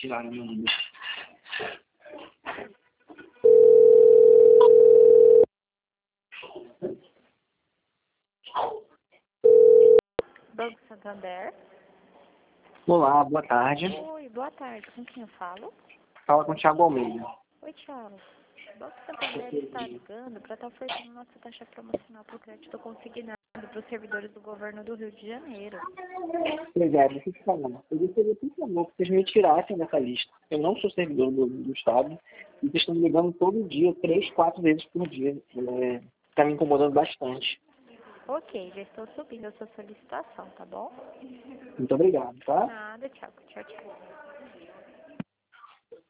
tiraram meu número. Banco Santander. Olá, boa tarde. Oi, boa tarde. Com quem eu falo? Fala com o Thiago Almeida. Oi, Thiago. O Banco Santander está ligando para estar oferecendo nossa taxa promocional para o crédito consignado para os servidores do governo do Rio de Janeiro. Pois é, deixa eu te falar. Eu gostaria, por favor, que vocês me tirassem dessa lista. Eu não sou servidor do Estado e vocês estão me ligando todo dia, 3, 4 vezes por dia. Está me incomodando bastante. Ok, já estou subindo a sua solicitação, tá bom? Muito obrigado, tá? Nada, Thiago. Tchau, tchau.